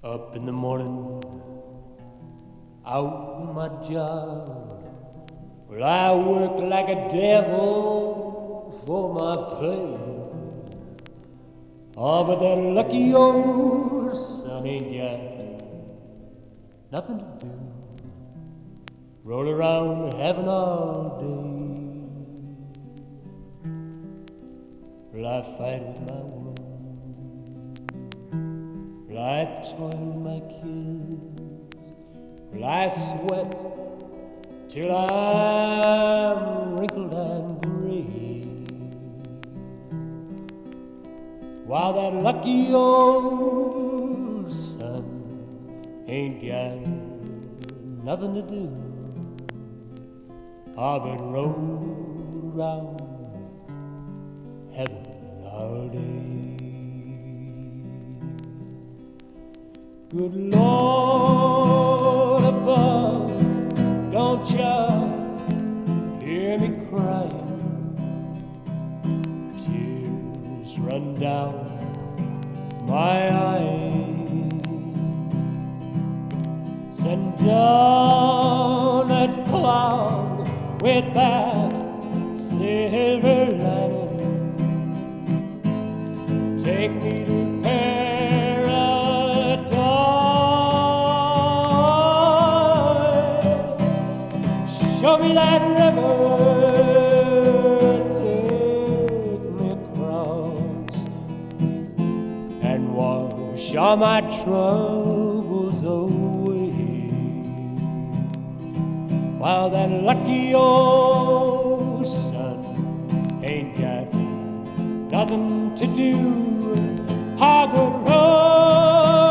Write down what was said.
Up in the morning, out on my job. Well, I work like a devil for my pay. Oh, but that lucky old son ain't got nothing to do. Roll around heaven all day. Well, I fight with my woman. Well, I toil with my kids. Well, I sweat till I'm wrinkled and gray, while that lucky old son ain't got nothing to do. I've been rolled around heaven all day. Good Lord above, don't you hear me crying? Tears run down my eyes. Send down that cloud with that silver lining. Take me to show me that river, take me across, and wash all my troubles away, while that lucky old son ain't got nothing to do. I go